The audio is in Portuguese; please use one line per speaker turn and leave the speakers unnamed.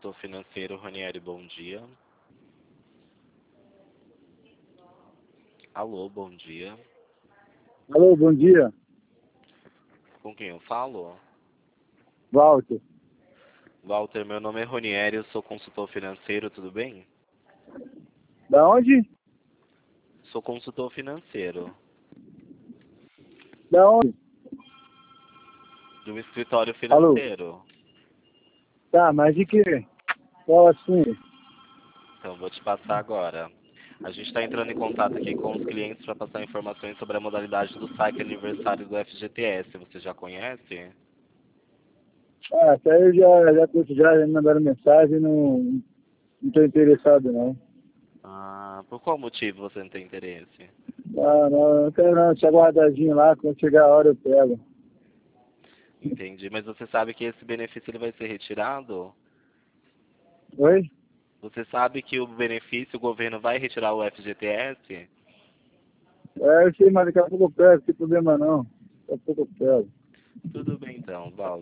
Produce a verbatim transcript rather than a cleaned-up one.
consultor financeiro, Ranieri, bom dia. Alô, bom dia.
Alô, bom dia.
Com quem eu falo?
Walter.
Walter, meu nome é Ranieri, eu sou consultor financeiro, tudo bem?
Da onde?
Sou consultor financeiro,
Da onde?
de um escritório
Alô?
financeiro.
Tá, mas de quê? Qual assunto?
Então, vou te passar agora. A gente está entrando em contato aqui com os clientes para passar informações sobre a modalidade do saque aniversário do F G T S. Você já conhece?
Ah, até eu já, já, já, já me mandaram mensagem, não não tô interessado não.
Ah, por qual motivo você não tem interesse?
Ah, não, não quero não, deixa guardadinho lá, quando chegar a hora eu pego.
Entendi, mas você sabe que esse benefício ele vai ser retirado?
Oi?
Você sabe que o benefício, o governo vai retirar o F G T S?
É, eu sei, mas daqui a pouco eu pego, não tem problema não. Daqui a pouco eu pego.
Tudo bem então, Val.